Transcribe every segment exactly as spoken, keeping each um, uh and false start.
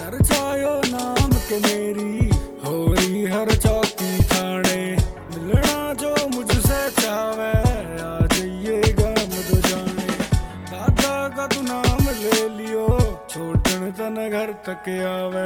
चर्चायो नाम के मेरी हो रही हर चौकी थाने। मिलना जो मुझसे चावे आ जाइएगा मुझे जाने। दादा का तू नाम ले लियो छोटन तन घर तक आवे।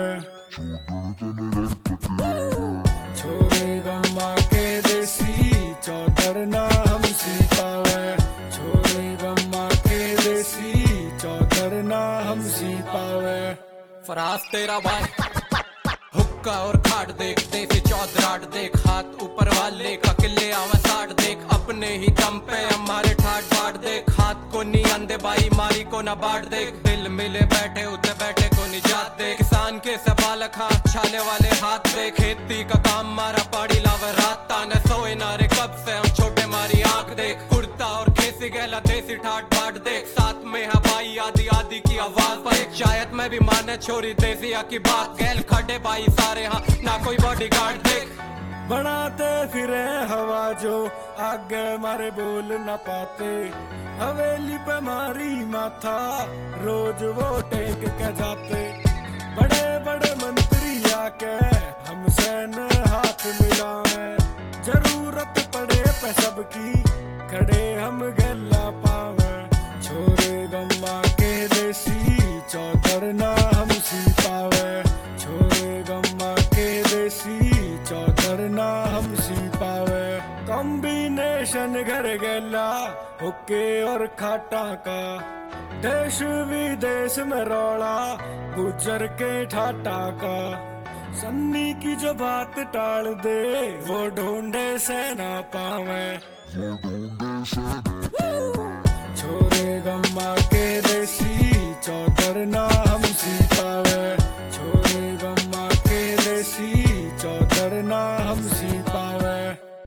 छोरे गम्मा के देसी चौधर ना हमसी पावे। छोरे गम्मा के देसी चौधर ना हमसी पावे। फराज तेरा भाई हुक्का और खाट देख, देसी चौधराट देख, हाथ ऊपर वाले का किले आवा साठ देख। अपने ही दम पे हमारे ठाट बाट देख, हाथ को नी अंधे बाई मारी को ना बाट देख। दिल मिले बैठे उते बैठे को निजात दे। किसान के सवाल खा छाले वाले हाथ दे। खेती का काम मारा पाड़ी लावे रात ताने सोए नारे कब से हम छोटे मारी आंख देख। कुर्ता और खेसी गहला देसी ठाट बाट देख, साथ में है भाई आदि आदि की आवाज पर एक शायद मैं भी माने छोरी देसिया की बात। गैल खड़े भाई सारे हाँ ना कोई बॉडी गार्ड देख। बनाते फिरे हवा जो आगे मारे बोल न पाते। हवेली पे मारी माथा रोज वो टेक के जाते। बड़े बड़े मंत्री आके हमसे न हाथ मिलाए। जरूरत पड़े पे सबकी खड़े हम गला पावे। छोरे गम्मा के देसी चौधर ना हमसी पावे। छोरे गम्मा के देसी चौधर ना हमसी पावे। कॉम्बिनेशन घर गला हुक्के और खाटा का। देश विदेश में रौला गुजर के ठाटा का। सन्नी की जो बात टाल दे वो ढूंढे से ना पावे। वो ढूंढे से